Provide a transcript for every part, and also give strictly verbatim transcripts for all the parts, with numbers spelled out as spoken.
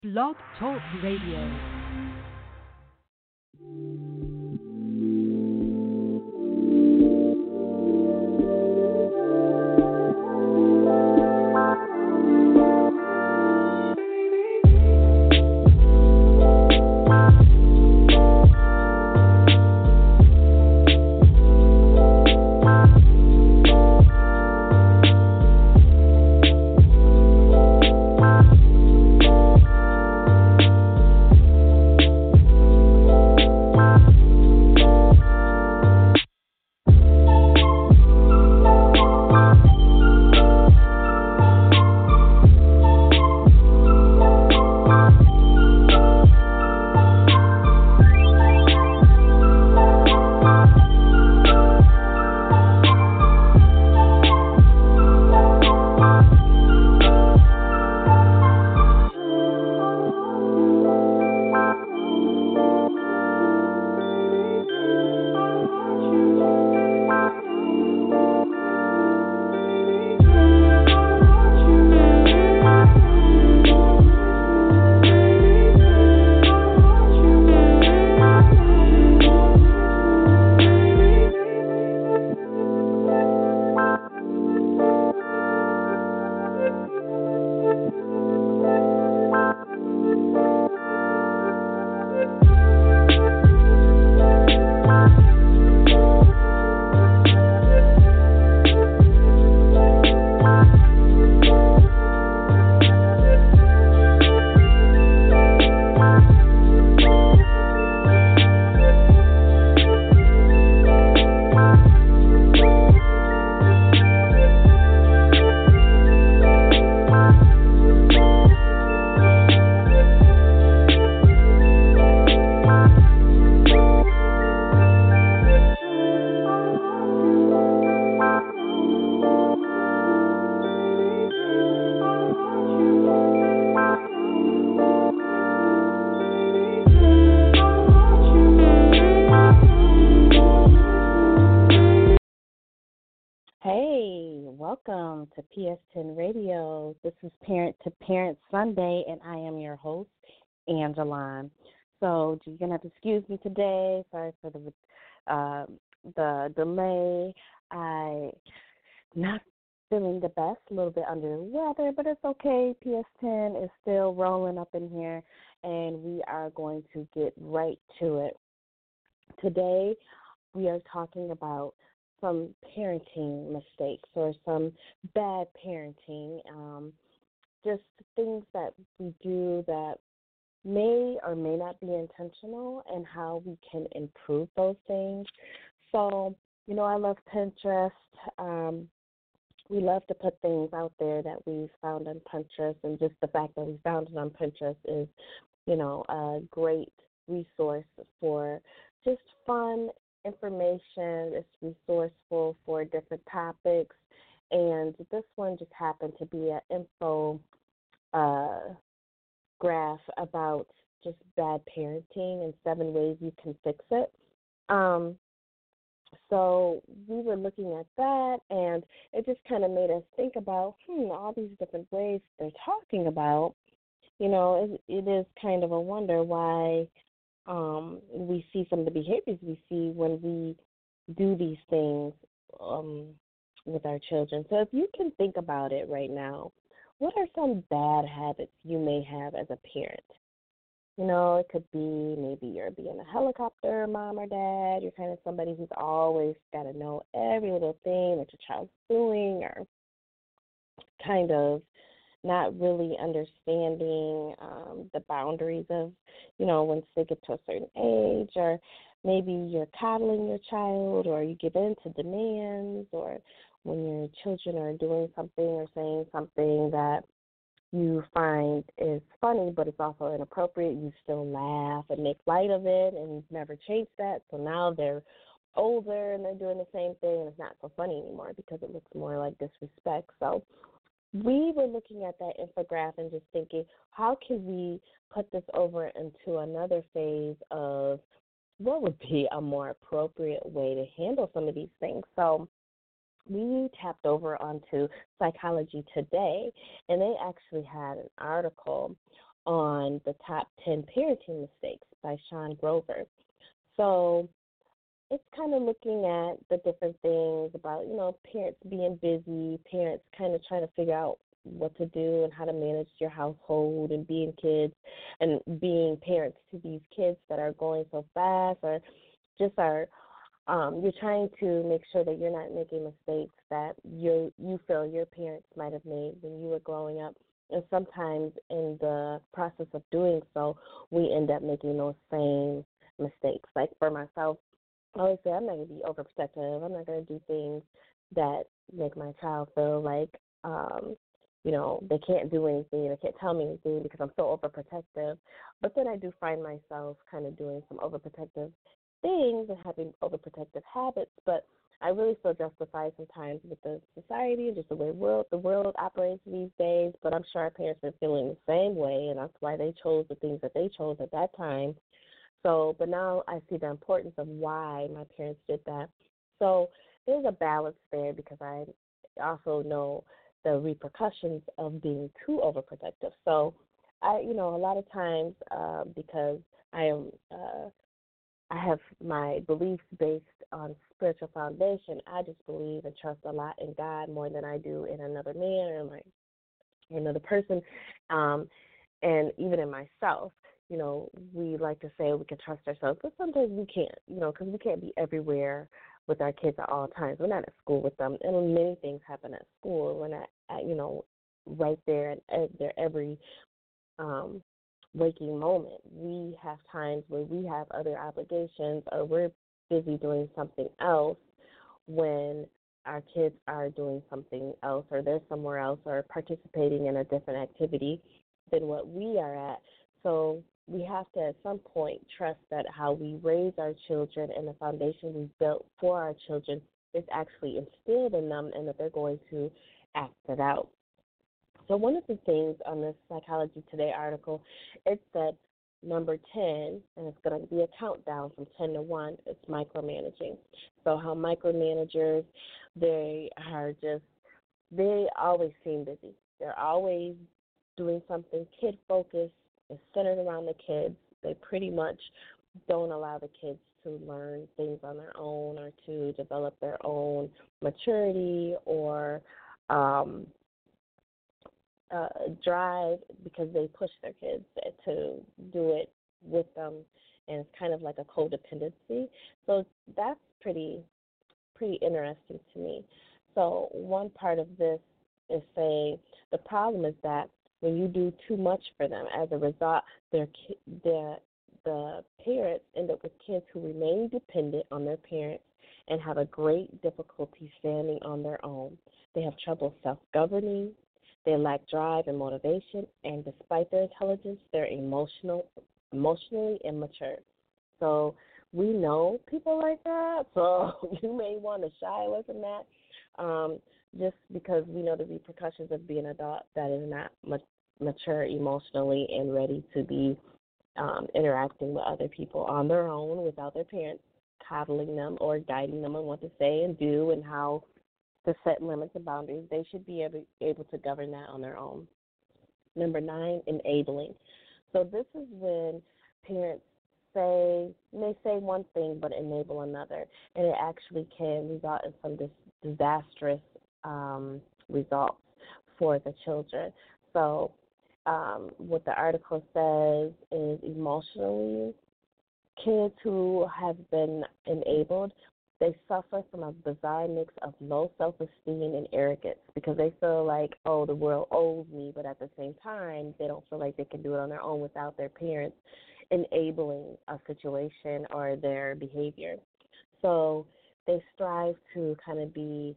Blog Talk Radio. Hey, welcome to P S ten Radio. This is Parent to Parent Sunday, and I am your host, Angeline. So you're gonna have to excuse me today. Sorry for the uh, the delay. I not feeling the best, a little bit under the weather, but it's okay. P S ten is still rolling up in here, and we are going to get right to it. Today, we are talking about some parenting mistakes or some bad parenting, um, just things that we do that may or may not be intentional and how we can improve those things. So, you know, I love Pinterest. Um, we love to put things out there that we found on Pinterest, and just the fact that we found it on Pinterest is, you know, a great resource for just fun information. It's resourceful for different topics, and this one just happened to be an info uh, graph about just bad parenting and seven ways you can fix it. Um, so we were looking at that, and it just kind of made us think about, hmm, all these different ways they're talking about. You know, it, it is kind of a wonder why um, we see some of the behaviors we see when we do these things um, with our children. So if you can think about it right now, what are some bad habits you may have as a parent? You know, it could be maybe you're being a helicopter mom or dad. You're kind of somebody who's always got to know every little thing that your child's doing, or kind of not really understanding um, the boundaries of, you know, once they get to a certain age, or maybe you're coddling your child, or you give in to demands, or when your children are doing something or saying something that you find is funny, but it's also inappropriate, you still laugh and make light of it, and you've never changed that. So now they're older and they're doing the same thing, and it's not so funny anymore because it looks more like disrespect. So we were looking at that infographic and just thinking, how can we put this over into another phase of what would be a more appropriate way to handle some of these things? So we tapped over onto Psychology Today, and they actually had an article on the top ten parenting mistakes by Sean Grover. So it's kind of looking at the different things about, you know, parents being busy, parents kind of trying to figure out what to do and how to manage your household and being kids and being parents to these kids that are going so fast or just are um, you're trying to make sure that you're not making mistakes that you you feel your parents might have made when you were growing up. And sometimes in the process of doing so, we end up making those same mistakes. Like for myself, I always say I'm not going to be overprotective. I'm not going to do things that make my child feel like, um, you know, they can't do anything, they can't tell me anything because I'm so overprotective. But then I do find myself kind of doing some overprotective things and having overprotective habits. But I really feel justified sometimes with the society and just the way world the world operates these days. But I'm sure our parents are feeling the same way, and that's why they chose the things that they chose at that time. So, but now I see the importance of why my parents did that. So there's a balance there because I also know the repercussions of being too overprotective. So I, you know, a lot of times uh, because I am, uh, I have my beliefs based on spiritual foundation. I just believe and trust a lot in God more than I do in another man or my or another person. Um, and even in myself, you know, we like to say we can trust ourselves, but sometimes we can't, you know, because we can't be everywhere with our kids at all times. We're not at school with them, and many things happen at school. We're not, at, you know, right there and at their every um, waking moment. We have times where we have other obligations or we're busy doing something else when our kids are doing something else or they're somewhere else or participating in a different activity than what we are at. So we have to at some point trust that how we raise our children and the foundation we built for our children is actually instilled in them and that they're going to act it out. So one of the things on this Psychology Today article, it said number ten, and it's going to be a countdown from ten to one, it's micromanaging. So how micromanagers, they are just, they always seem busy. They're always doing something kid-focused. It's centered around the kids. They pretty much don't allow the kids to learn things on their own or to develop their own maturity or um, uh, drive because they push their kids to do it with them, and it's kind of like a codependency. So that's pretty pretty interesting to me. So one part of this is saying the problem is that when you do too much for them, as a result, their their the parents end up with kids who remain dependent on their parents and have a great difficulty standing on their own. They have trouble self-governing. They lack drive and motivation, and despite their intelligence, they're emotional, emotionally immature. So we know people like that, so you may want to shy away from that um, just because we know the repercussions of being an adult that is not mature emotionally and ready to be um, interacting with other people on their own without their parents coddling them or guiding them on what to say and do and how to set limits and boundaries. They should be able, able to govern that on their own. Number nine, enabling. So this is when parents say, may say one thing but enable another, and it actually can result in some dis- disastrous um, results for the children. So um, what the article says is emotionally, kids who have been enabled, they suffer from a bizarre mix of low self-esteem and arrogance because they feel like, oh, the world owes me, but at the same time, they don't feel like they can do it on their own without their parents enabling a situation or their behavior. So they strive to kind of be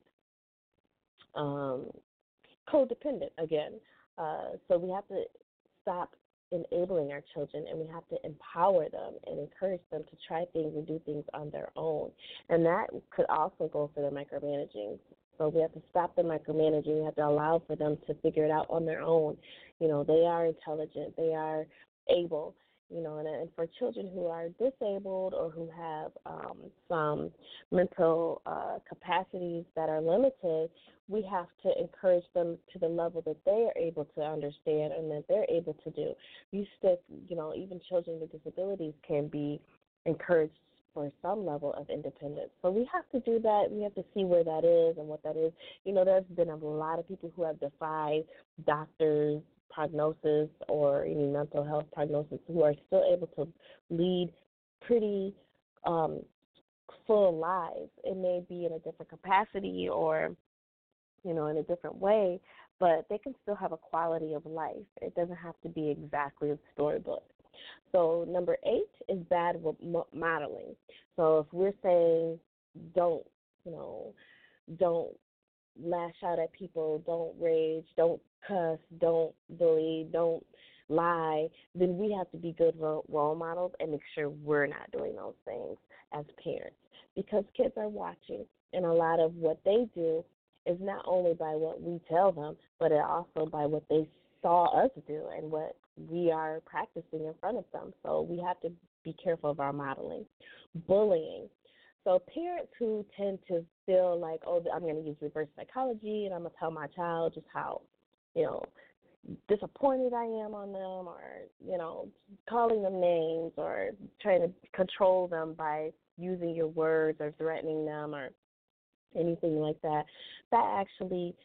um, codependent again. Uh, so we have to stop enabling our children, and we have to empower them and encourage them to try things and do things on their own. And that could also go for the micromanaging. So we have to stop the micromanaging. We have to allow for them to figure it out on their own. You know, they are intelligent. They are able. You know, and, and for children who are disabled or who have um, some mental uh, capacities that are limited, we have to encourage them to the level that they are able to understand and that they're able to do. You still, you know, even children with disabilities can be encouraged for some level of independence. So we have to do that. We have to see where that is and what that is. You know, there's been a lot of people who have defied doctors' prognosis or any mental health prognosis who are still able to lead pretty um, full lives. It may be in a different capacity or, you know, in a different way, but they can still have a quality of life. It doesn't have to be exactly a storybook. So number eight is bad modeling. So if we're saying don't, you know, don't lash out at people, don't rage, don't cuss, don't bully, don't lie, then we have to be good role models and make sure we're not doing those things as parents, because kids are watching, and a lot of what they do is not only by what we tell them, but it also by what they saw us do and what we are practicing in front of them. So we have to be careful of our modeling. Bullying. So parents who tend to feel like, oh, I'm going to use reverse psychology and I'm going to tell my child just how, you know, disappointed I am on them, or, you know, calling them names or trying to control them by using your words or threatening them or anything like that, that actually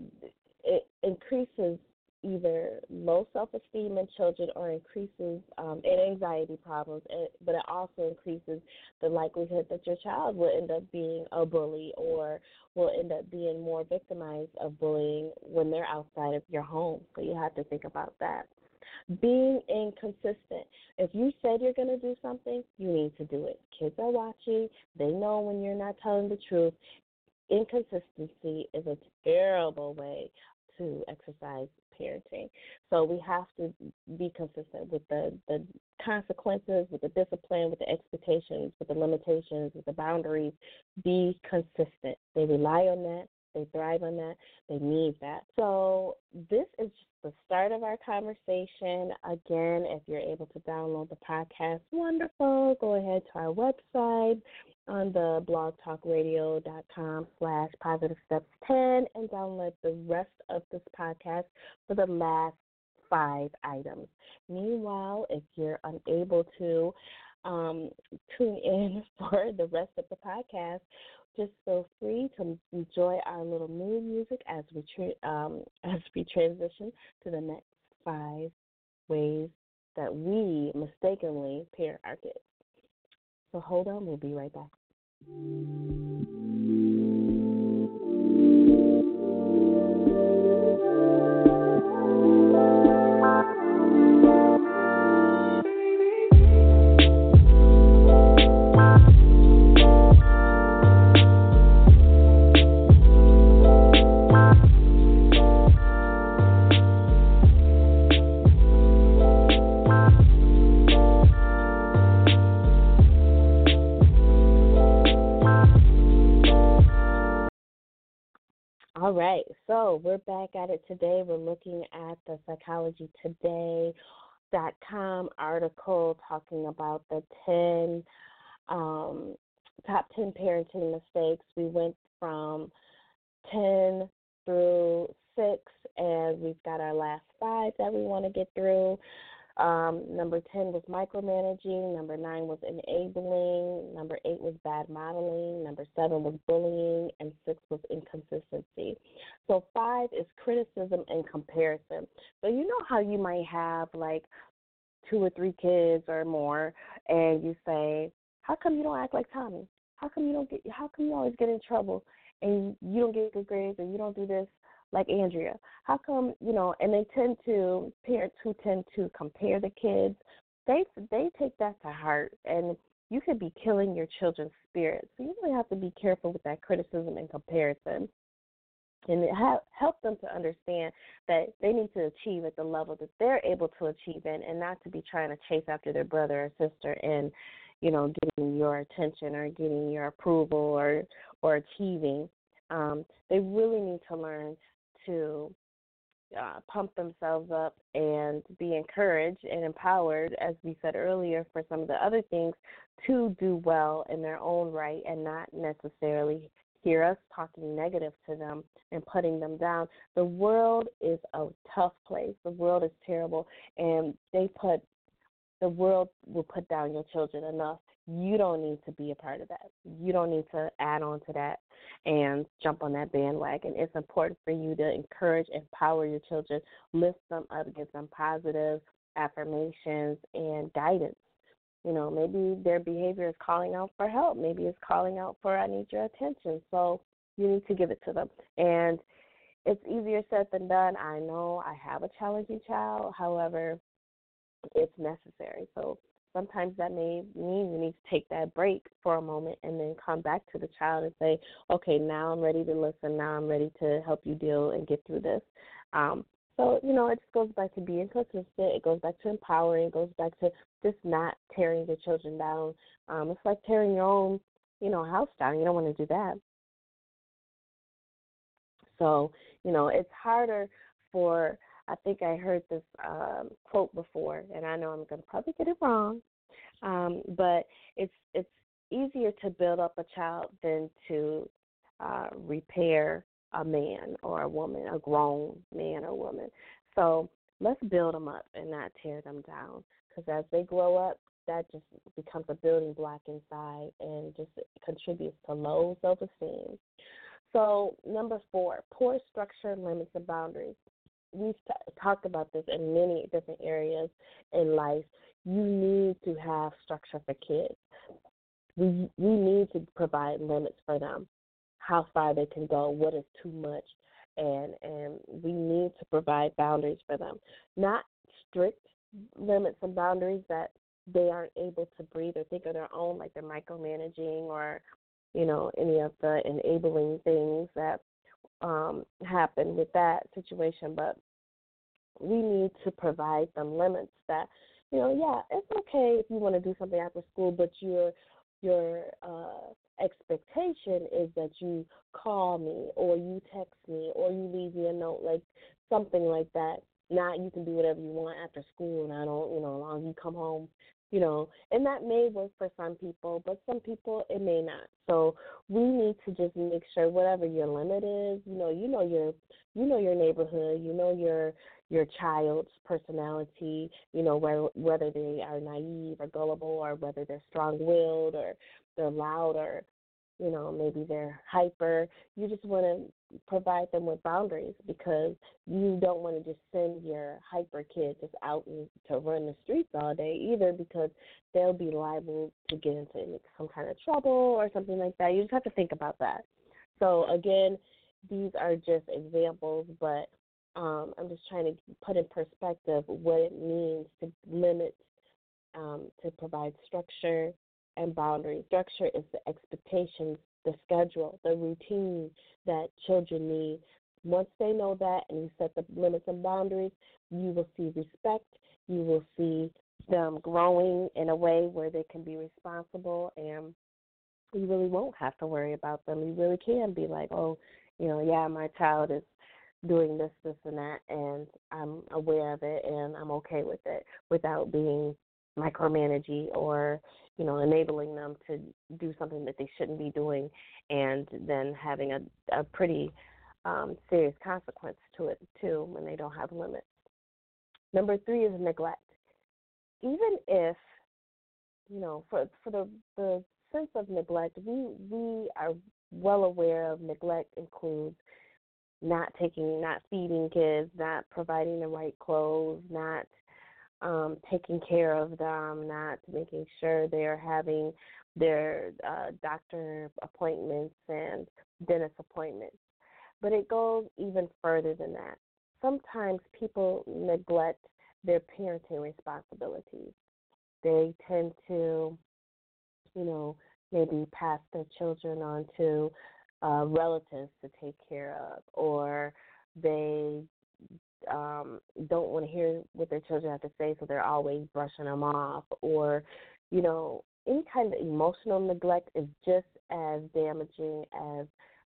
it increases either low self-esteem in children or increases um, and anxiety problems, but it also increases the likelihood that your child will end up being a bully or will end up being more victimized of bullying when they're outside of your home. So you have to think about that. Being inconsistent. If you said you're going to do something, you need to do it. Kids are watching. They know when you're not telling the truth. Inconsistency is a terrible way to exercise parenting. So we have to be consistent with the, the consequences, with the discipline, with the expectations, with the limitations, with the boundaries. Be consistent. They rely on that. They thrive on that. They need that. So this is just the start of our conversation. Again, if you're able to download the podcast, wonderful. Go ahead to our website on the blogtalkradio.com slash positive steps 10 and download the rest of this podcast for the last five items. Meanwhile, if you're unable to um, tune in for the rest of the podcast, just feel free to enjoy our little mood music as we tra- um, as we transition to the next five ways that we mistakenly parent our kids. So hold on, we'll be right back. All right, so we're back at it today. We're looking at the psychology today dot com article talking about the ten um, top ten parenting mistakes. We went from ten through six, and we've got our last five that we want to get through. Um, number ten was micromanaging. Number nine was enabling. Number eight was bad modeling. Number seven was bullying. And six was inconsistency. So five is criticism and comparison. So you know how you might have like two or three kids or more, and you say, how come you don't act like Tommy? How come you don't get, how come you always get in trouble and you don't get good grades or you don't do this like Andrea? How come, you know, and they tend to, parents who tend to compare the kids, they they take that to heart, and you could be killing your children's spirit. So you really have to be careful with that criticism and comparison, and it ha- help them to understand that they need to achieve at the level that they're able to achieve in, and not to be trying to chase after their brother or sister and, you know, getting your attention or getting your approval or, or achieving. Um, they really need to learn to uh, pump themselves up and be encouraged and empowered, as we said earlier, for some of the other things to do well in their own right and not necessarily hear us talking negative to them and putting them down. The world is a tough place. The world is terrible, and they put the world will put down your children enough. You don't need to be a part of that. You don't need to add on to that and jump on that bandwagon. It's important for you to encourage, empower your children, lift them up, give them positive affirmations and guidance. You know, maybe their behavior is calling out for help. Maybe it's calling out for, I need your attention. So you need to give it to them. And it's easier said than done. I know I have a challenging child. However, it's necessary. So sometimes that may mean you need to take that break for a moment and then come back to the child and say, okay, now I'm ready to listen. Now I'm ready to help you deal and get through this. Um, so, you know, it just goes back to being consistent. It goes back to empowering. It goes back to just not tearing your children down. Um, it's like tearing your own, you know, house down. You don't want to do that. So, you know, it's harder for, I think I heard this um, quote before, and I know I'm going to probably get it wrong, um, but it's it's easier to build up a child than to uh, repair a man or a woman, a grown man or woman. So let's build them up and not tear them down, because as they grow up, that just becomes a building block inside and just contributes to low self-esteem. So number four, poor structure, limits, and boundaries. We've t- talked about this in many different areas in life. You need to have structure for kids. We we need to provide limits for them, how far they can go, what is too much, and and we need to provide boundaries for them. Not strict limits and boundaries that they aren't able to breathe or think of their own, like they're micromanaging or, you know, any of the enabling things that um, happen with that situation, but we need to provide them limits that, you know, yeah, it's okay if you want to do something after school, but your your uh, expectation is that you call me or you text me or you leave me a note, like something like that. Not you can do whatever you want after school, and I don't, you know, as long as you come home, you know, and that may work for some people, but some people it may not. So we need to just make sure whatever your limit is, you know, you know your you know your neighborhood, you know your your child's personality, you know, whether, whether they are naive or gullible or whether they're strong-willed or they're loud or, you know, maybe they're hyper. You just want to provide them with boundaries because you don't want to just send your hyper kid just out and to run the streets all day either, because they'll be liable to get into some kind of trouble or something like that. You just have to think about that. So, again, these are just examples, but um, I'm just trying to put in perspective what it means to limit, um, to provide structure and boundaries. Structure is the expectations, the schedule, the routine that children need. Once they know that and you set the limits and boundaries, you will see respect. You will see them growing in a way where they can be responsible, and you really won't have to worry about them. You really can be like, oh, you know, yeah, my child is doing this, this, and that, and I'm aware of it, and I'm okay with it without being micromanaging or, you know, enabling them to do something that they shouldn't be doing, and then having a, a pretty um, serious consequence to it, too, when they don't have limits. Number three is neglect. Even if, you know, for for the, the sense of neglect, we we are well aware of neglect includes not taking, not feeding kids, not providing the right clothes, not um, taking care of them, not making sure they're having their uh, doctor appointments and dentist appointments. But it goes even further than that. Sometimes people neglect their parenting responsibilities. They tend to, you know, maybe pass their children on to uh, relatives to take care of, or they um, don't want to hear what their children have to say, so they're always brushing them off, or, you know, any kind of emotional neglect is just as damaging as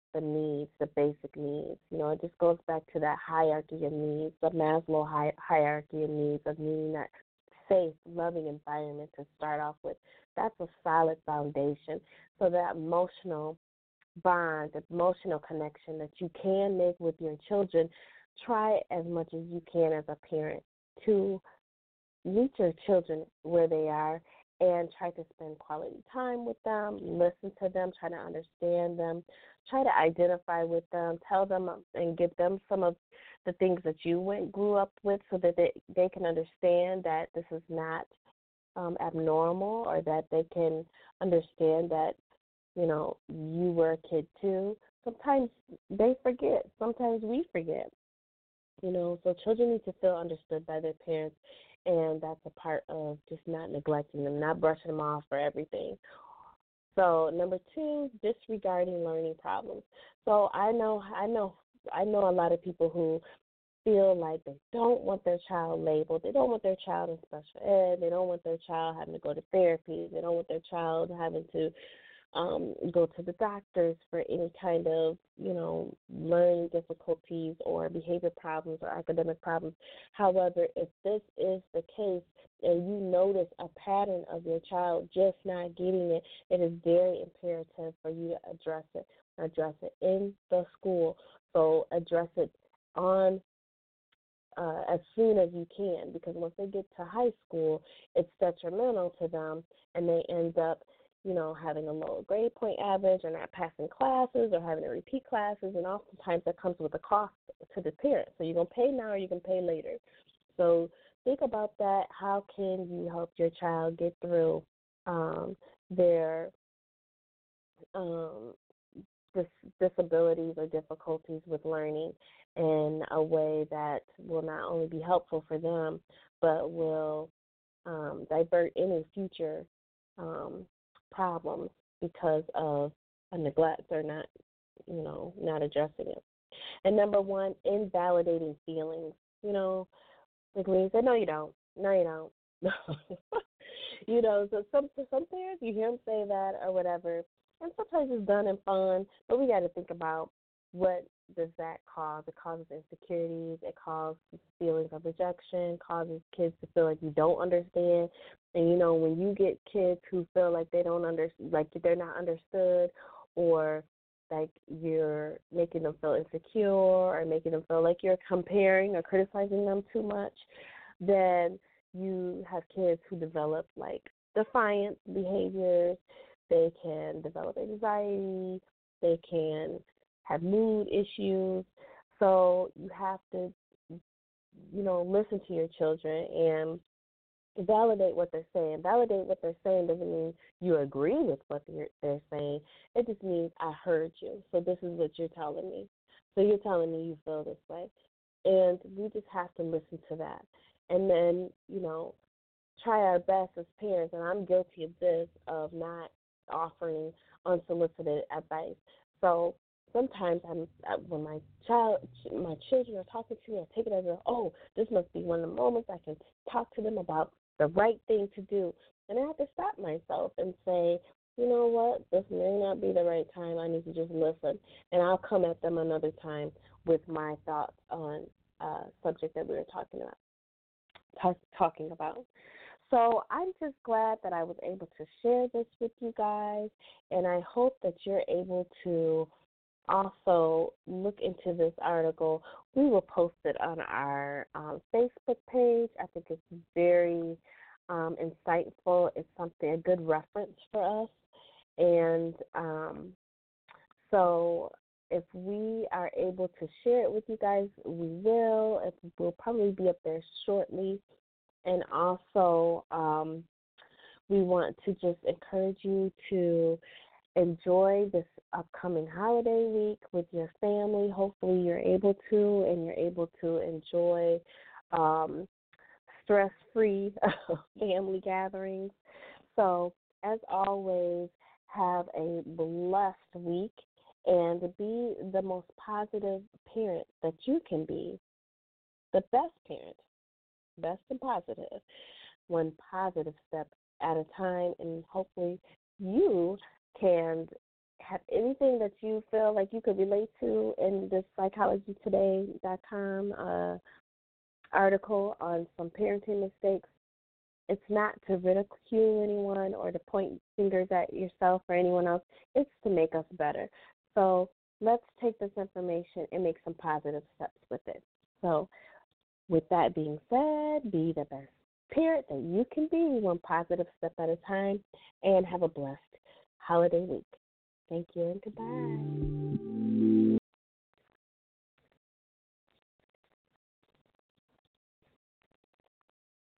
the needs, the basic needs. You know, it just goes back to that hierarchy of needs, the Maslow hi- hierarchy of needs, of needing that safe, loving environment to start off with. That's a solid foundation. So that emotional bond, emotional connection that you can make with your children, try as much as you can as a parent to meet your children where they are and try to spend quality time with them, listen to them, try to understand them, try to identify with them, tell them and give them some of the things that you went grew up with so that they, they can understand that this is not um, abnormal, or that they can understand that, you know, you were a kid too. Sometimes they forget. Sometimes we forget. You know, so children need to feel understood by their parents, and that's a part of just not neglecting them, not brushing them off for everything. So number two, disregarding learning problems. So I know, I know, I know a lot of people who feel like they don't want their child labeled. They don't want their child in special ed. They don't want their child having to go to therapy. They don't want their child having to um, go to the doctors for any kind of, you know, learning difficulties or behavior problems or academic problems. However, if this is the case and you notice a pattern of your child just not getting it, it is very imperative for you to address it, address it in the school. So address it on uh, as soon as you can, because once they get to high school, it's detrimental to them, and they end up, you know, having a lower grade point average, or not passing classes, or having to repeat classes, and oftentimes that comes with a cost to the parent. So you're going to pay now or you can pay later. So think about that. How can you help your child get through um, their um, dis- disabilities or difficulties with learning in a way that will not only be helpful for them, but will um, divert any future um, problems because of a neglect or not, you know, not addressing it. And number one, invalidating feelings. You know, like when you say, no, you don't. No, you don't. You know, so some some parents, you hear them say that or whatever, and sometimes it's done in fun, but we got to think about what does that cause. It causes insecurities. It causes feelings of rejection. Causes kids to feel like you don't understand. And you know, when you get kids who feel like they don't under, like they're not understood, or like you're making them feel insecure, or making them feel like you're comparing or criticizing them too much, then you have kids who develop like defiant behaviors. They can develop anxiety. They can have mood issues. So you have to, you know, listen to your children and validate what they're saying. Validate what they're saying doesn't mean you agree with what they're, they're saying. It just means I heard you. So this is what you're telling me. So you're telling me you feel this way. And we just have to listen to that. And then, you know, try our best as parents, and I'm guilty of this, of not offering unsolicited advice. So sometimes I'm uh, when my child, my children are talking to me, I take it as a, oh, this must be one of the moments I can talk to them about the right thing to do, and I have to stop myself and say, you know what, this may not be the right time. I need to just listen, and I'll come at them another time with my thoughts on a subject that we were talking about. T- talking about. So I'm just glad that I was able to share this with you guys, and I hope that you're able to also look into this article. We will post it on our um, Facebook page. I think it's very um, insightful. It's something, a good reference for us. And um, so if we are able to share it with you guys, we will. It will probably be up there shortly. And also, um, we want to just encourage you to enjoy this upcoming holiday week with your family. Hopefully you're able to, and you're able to enjoy um, stress-free family gatherings. So, as always, have a blessed week and be the most positive parent that you can be, the best parent, best and positive, one positive step at a time, and hopefully you can have anything that you feel like you could relate to in this psychology today dot com uh, article on some parenting mistakes, it's not to ridicule anyone or to point fingers at yourself or anyone else. It's to make us better. So let's take this information and make some positive steps with it. So with that being said, be the best parent that you can be, one positive step at a time, and have a blessed holiday week. Thank you and goodbye.